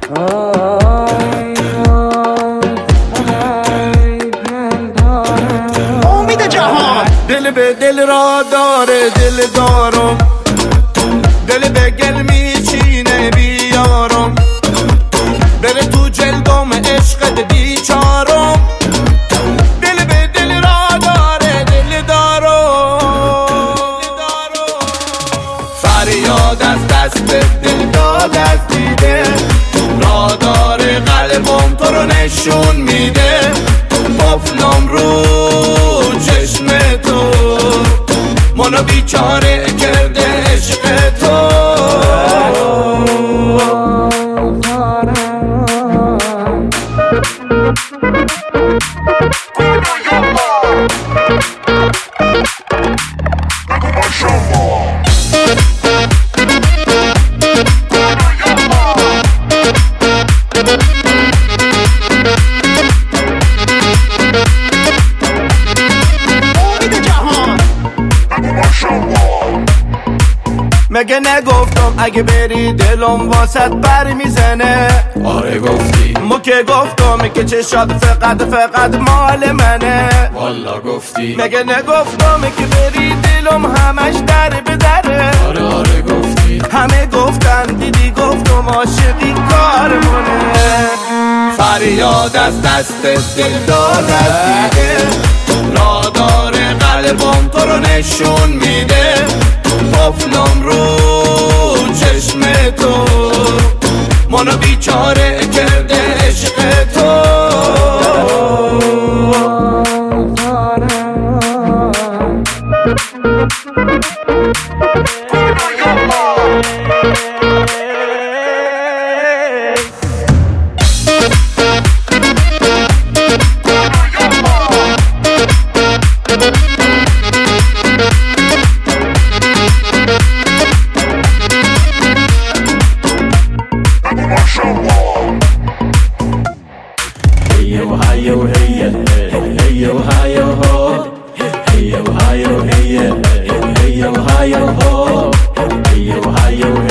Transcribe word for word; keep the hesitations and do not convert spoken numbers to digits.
امید جهان دل به دل را داره دل دارم، دل به گل میچینه بیارم، بره تو جلدم عشقت بیچارم. دل به دل را داره دل دارم، فریاد از دست دل داد از دیده، را داره قلبم تو رو نشون میده. قفلم رو چشم تو منو بیچاره کرده عشق تو. مگه نگفتم اگه بری دلم واسط بر میزنه؟ آره گفتی. مو که گفتم که چشات فقط فقط مال منه. والا گفتی. مگه نگفتم که بری دلم همش در به دره؟ آره آره گفتی. همه گفتن دیدی گفتم عاشقی کارمونه. فریاد از دست دل داد از دیده، را داره قلبم تو رو نشون میده. قفلم رو چشم تو منو بیچاره کرده عشق تو. Ohio, hey, hey, Ohio, ho. Hey, Ohio, hey, hey, Ohio, ho. Hey, Ohio,